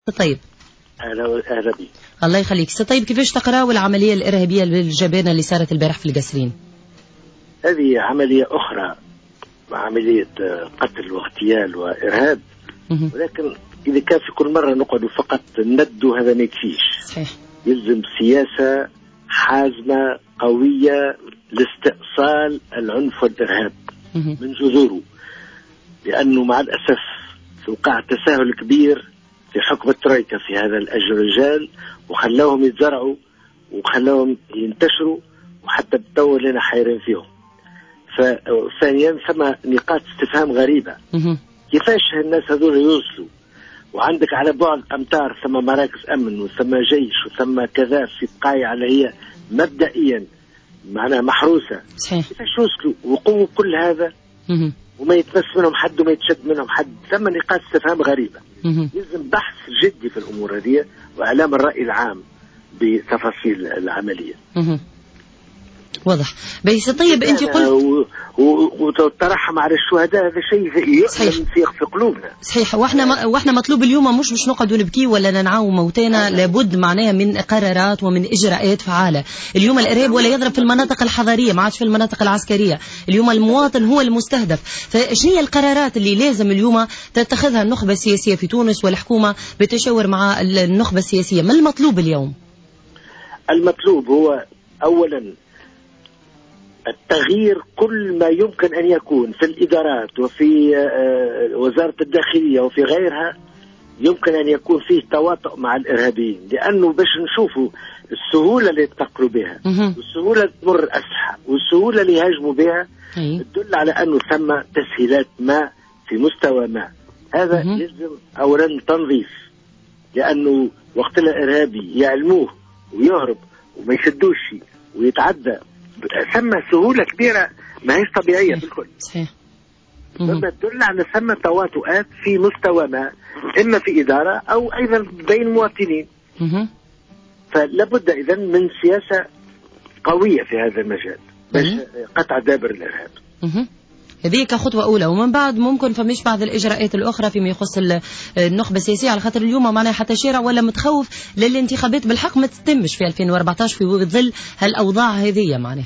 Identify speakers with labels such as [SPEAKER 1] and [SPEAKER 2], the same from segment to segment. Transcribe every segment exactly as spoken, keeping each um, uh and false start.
[SPEAKER 1] طيب
[SPEAKER 2] اهلا اهلا بك.
[SPEAKER 1] الله يخليك. طيب كيفاش تقراوا العمليه الارهابيه الجبانه اللي صارت البارح في القصرين؟
[SPEAKER 2] هذه عمليه اخرى، عمليه قتل واغتيال وارهاب، ولكن اذا كان في كل مره نقعد فقط ندوا هذا ما يكفيش.
[SPEAKER 1] صحيح.
[SPEAKER 2] يلزم سياسه حازمه قويه لاستئصال العنف والارهاب من جذوره، لانه مع الاسف وقع تساهل كبير في حكم الترويكا في هذا الرجال، وخلاهم يتزرعوا وخلاهم ينتشروا، وحتى بالتو لنا حيرين فيهم. ثانيا ثم نقاط استفهام غريبة، كيفاش الناس هذول يوصلوا وعندك على بعد أمتار ثم مراكز أمن وثم جيش وثم كذا في بقايا على هي مبدئيا معناها محروسة.
[SPEAKER 1] صحيح.
[SPEAKER 2] كيفاش يوصلوا وقووا كل هذا وما يتمس منهم حد وما يتشد منهم حد؟ ثم نقاط استفهام غريبة. يلزم بحث جدي في الأمور هذه وإعلام الرأي العام بتفاصيل العملية.
[SPEAKER 1] واضح. بس طيب أنت قلت
[SPEAKER 2] وترحم على الشهداء، هذا شيء يؤلم في في قلوبنا.
[SPEAKER 1] صحيح. واحنا ما واحنا مطلوب اليوم مش مش نقعدوا نبكي ولا ننعاو موتانا، لابد معناها من قرارات ومن اجراءات فعاله. اليوم الارهاب ولا يضرب في المناطق الحضريه، ما عادش في المناطق العسكريه. اليوم المواطن هو المستهدف. فشنو هي القرارات اللي لازم اليوم تتخذها النخبه السياسيه في تونس والحكومه بالتشاور مع النخبه السياسيه؟ ما المطلوب اليوم؟
[SPEAKER 2] المطلوب هو اولا التغيير كل ما يمكن أن يكون في الإدارات وفي وزارة الداخلية وفي غيرها، يمكن أن يكون فيه تواطؤ مع الإرهابيين، لأنه باش نشوفوا السهولة اللي يتقلوا بها والسهولة اللي تمر أسلحة والسهولة اللي يهاجموا بها تدل على أنه ثم تسهيلات ما في مستوى ما. هذا يلزم أولا تنظيف، لأنه وقت الإرهابي يعلموه ويهرب وما يشدوش ويتعدى ثم سهولة كبيرة ما هيش طبيعية بالكل.
[SPEAKER 1] صحيح.
[SPEAKER 2] مما تدل على ثم تواطؤات في مستوى ما، إما في إدارة أو أيضا بين المواطنين. فلابد إذن من سياسة قوية في هذا المجال باش قطع دابر الإرهاب.
[SPEAKER 1] هذه كخطوة أولى، ومن بعد ممكن فمش بعض الإجراءات الأخرى فيما يخص النخبة السياسية، على خاطر اليوم معناها حتى شارع ولا متخوف للانتخابات بالحق ما تتمش في ألفين وأربعطاش في ظل هالأوضاع هذه معناها.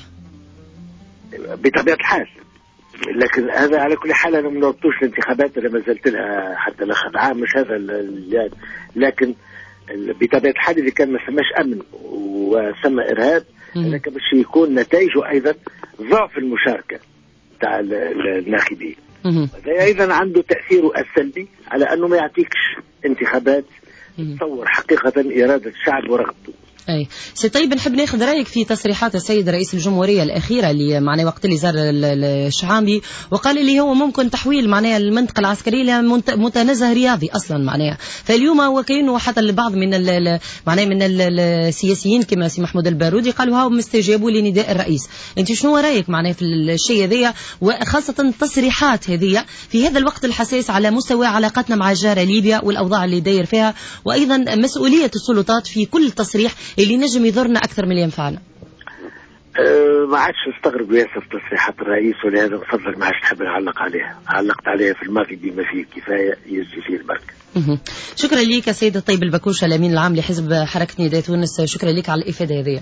[SPEAKER 2] بطبيعة الحال، لكن هذا على كل حال أنا ما نربطوش الانتخابات اللي ما زلت لها حتى لاخر عام، مش هذا اللي، لكن بطبيعة الحال إذا كان ما ثماش أمن وثم إرهاب هذاك باش يكون نتائجه أيضا ضعف المشاركة تاع الناخبين. هذا ايضا عنده تاثيره السلبي على انه ما يعطيكش انتخابات تصور حقيقه اراده الشعب ورغبته.
[SPEAKER 1] اي سي طيب، نحب ناخذ رايك في تصريحات السيد رئيس الجمهوريه الاخيره اللي معناه وقت اللي زار الشعامبي وقال اللي هو ممكن تحويل معناه المنطقه العسكريه لمتنزه رياضي اصلا معناها. فاليوم هو كاين حتى البعض من معناه من السياسيين كما سي محمود البارودي قالوا هاو مستجابوا لنداء الرئيس. انت شنو رايك معناه في الشيء هذايا، وخاصه التصريحات هذه في هذا الوقت الحساس على مستوى علاقتنا مع جاره ليبيا والاوضاع اللي داير فيها، وايضا مسؤوليه السلطات في كل تصريح اللي نجم يضرنا أكثر من اللي ينفعنا؟
[SPEAKER 2] أه ما عادش نستغرب ياسر تصريحات الرئيس، ولهذا نفضل ما عادش نحب نعلق عليها، علقت عليها في الماضي بما فيه الكفاية يجزي فيه البركة.
[SPEAKER 1] شكرا لك سيد الطيب البكوش الأمين العام لحزب حركة نداء تونس، شكرا لك على الإفادة هذه.